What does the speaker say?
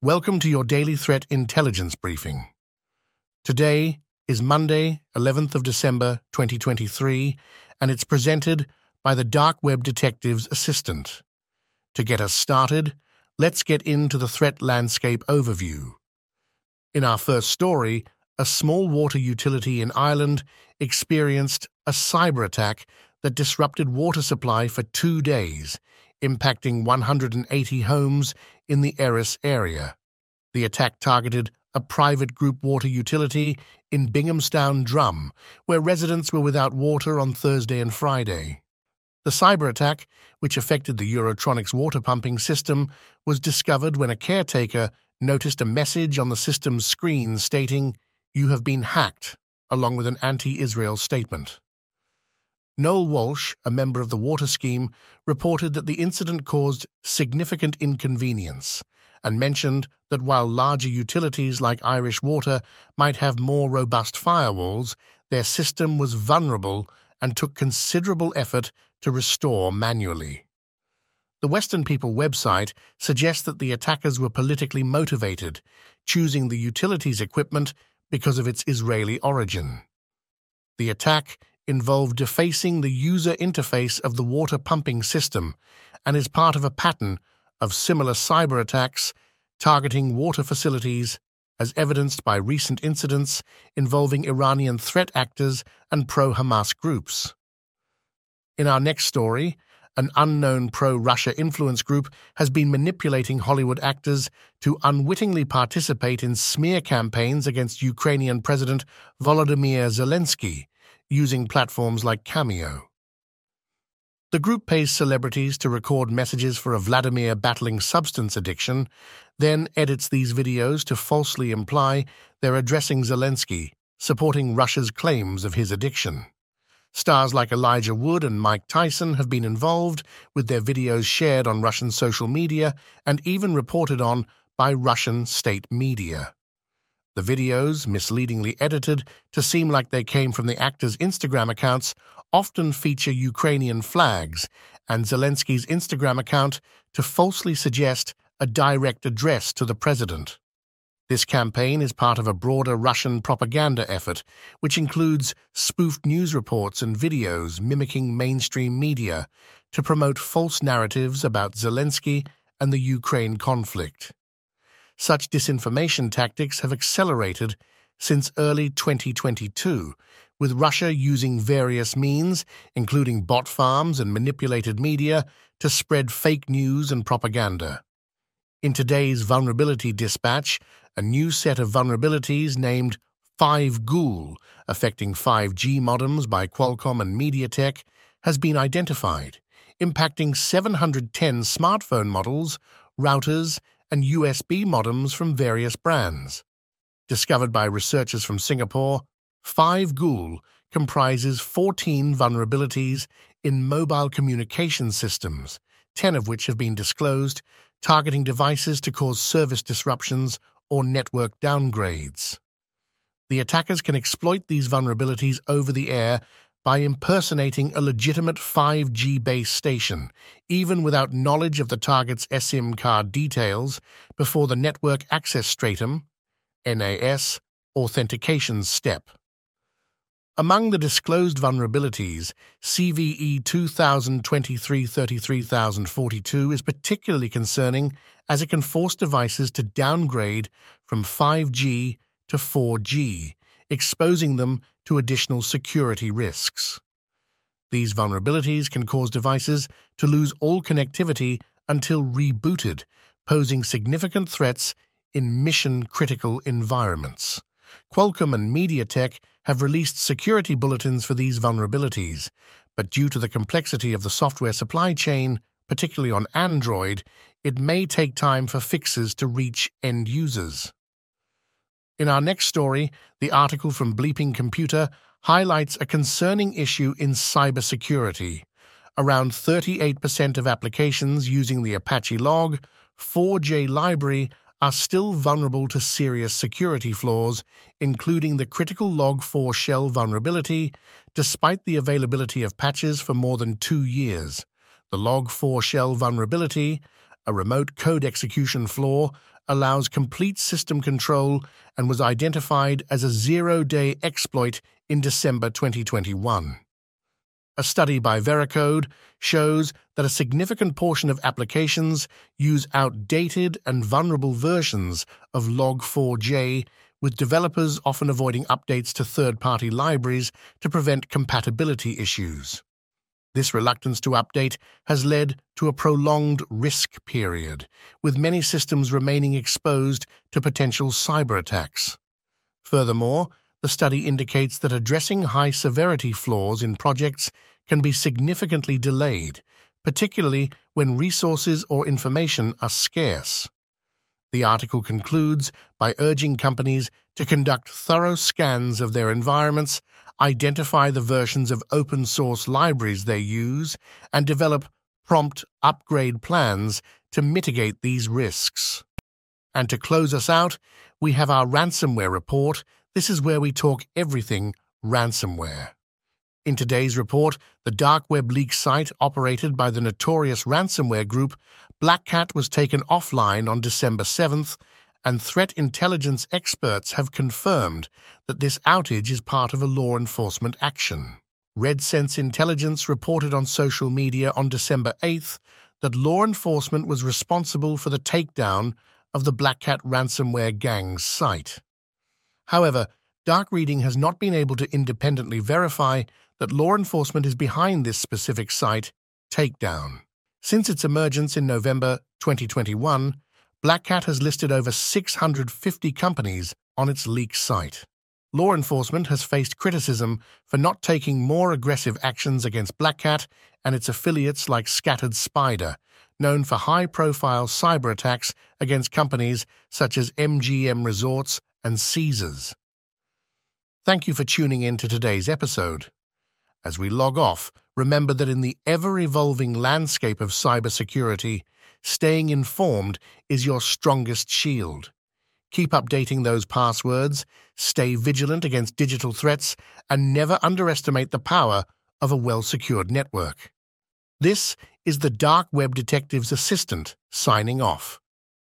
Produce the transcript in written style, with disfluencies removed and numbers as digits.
Welcome to your Daily Threat Intelligence Briefing. Today is Monday, 11th of December, 2023, and it's presented by the Dark Web Detective's Assistant. To get us started, let's get into the threat landscape overview. In our first story, a small water utility in Ireland experienced a cyber attack that disrupted water supply for 2 days, impacting 180 homes in the Erris area. The attack targeted a private group water utility in Binghamstown, Drum, where residents were without water on Thursday and Friday. The cyber attack, which affected the Eurotronics water pumping system, was discovered when a caretaker noticed a message on the system's screen stating, "You have been hacked," along with an anti-Israel statement. Noel Walsh, a member of the water scheme, reported that the incident caused significant inconvenience and mentioned that while larger utilities like Irish Water might have more robust firewalls, their system was vulnerable and took considerable effort to restore manually. The Western People website suggests that the attackers were politically motivated, choosing the utility's equipment because of its Israeli origin. The attack involved defacing the user interface of the water pumping system and is part of a pattern of similar cyber attacks targeting water facilities, as evidenced by recent incidents involving Iranian threat actors and pro-Hamas groups. In our next story, an unknown pro-Russia influence group has been manipulating Hollywood actors to unwittingly participate in smear campaigns against Ukrainian President Volodymyr Zelensky, using platforms like Cameo. The group pays celebrities to record messages for a Vladimir battling substance addiction, then edits these videos to falsely imply they're addressing Zelensky, supporting Russia's claims of his addiction. Stars like Elijah Wood and Mike Tyson have been involved, with their videos shared on Russian social media and even reported on by Russian state media. The videos, misleadingly edited to seem like they came from the actors' Instagram accounts, often feature Ukrainian flags, and Zelensky's Instagram account to falsely suggest a direct address to the president. This campaign is part of a broader Russian propaganda effort, which includes spoofed news reports and videos mimicking mainstream media to promote false narratives about Zelensky and the Ukraine conflict. Such disinformation tactics have accelerated since early 2022, with Russia using various means, including bot farms and manipulated media, to spread fake news and propaganda. In today's Vulnerability Dispatch, a new set of vulnerabilities named 5Ghoul, affecting 5G modems by Qualcomm and MediaTek, has been identified, impacting 710 smartphone models, routers, and USB modems from various brands. Discovered by researchers from Singapore, 5Ghoul comprises 14 vulnerabilities in mobile communication systems, 10 of which have been disclosed, targeting devices to cause service disruptions or network downgrades. The attackers can exploit these vulnerabilities over the air by impersonating a legitimate 5G base station, even without knowledge of the target's eSIM card details, before the Network Access Stratum (NAS) authentication step. Among the disclosed vulnerabilities, CVE 2023-33042 is particularly concerning as it can force devices to downgrade from 5G to 4G, exposing them to additional security risks. These vulnerabilities can cause devices to lose all connectivity until rebooted, posing significant threats in mission-critical environments. Qualcomm and MediaTek have released security bulletins for these vulnerabilities, but due to the complexity of the software supply chain, particularly on Android, it may take time for fixes to reach end users. In our next story, the article from Bleeping Computer highlights a concerning issue in cybersecurity. Around 38% of applications using the Apache Log 4J library are still vulnerable to serious security flaws, including the critical Log4 shell vulnerability, despite the availability of patches for more than 2 years. The Log4 shell vulnerability, a remote code execution flaw, allows complete system control and was identified as a zero-day exploit in December 2021. A study by Veracode shows that a significant portion of applications use outdated and vulnerable versions of Log4j, with developers often avoiding updates to third-party libraries to prevent compatibility issues. This reluctance to update has led to a prolonged risk period, with many systems remaining exposed to potential cyber attacks. Furthermore, the study indicates that addressing high-severity flaws in projects can be significantly delayed, particularly when resources or information are scarce. The article concludes by urging companies to conduct thorough scans of their environments, identify the versions of open-source libraries they use, and develop prompt upgrade plans to mitigate these risks. And to close us out, we have our ransomware report. This is where we talk everything ransomware. In today's report, the dark web leak site operated by the notorious ransomware group Black Cat was taken offline on December 7th, and threat intelligence experts have confirmed that this outage is part of a law enforcement action. RedSense Intelligence reported on social media on December 8th that law enforcement was responsible for the takedown of the Black Cat ransomware gang's site. However, Dark Reading has not been able to independently verify that law enforcement is behind this specific site takedown. Since its emergence in November 2021, Black Cat has listed over 650 companies on its leak site. Law enforcement has faced criticism for not taking more aggressive actions against Black Cat and its affiliates like Scattered Spider, known for high-profile cyber attacks against companies such as MGM Resorts and Caesars. Thank you for tuning in to today's episode. As we log off, remember that in the ever-evolving landscape of cybersecurity, staying informed is your strongest shield. Keep updating those passwords, stay vigilant against digital threats, and never underestimate the power of a well-secured network. This is the Dark Web Detective's assistant signing off.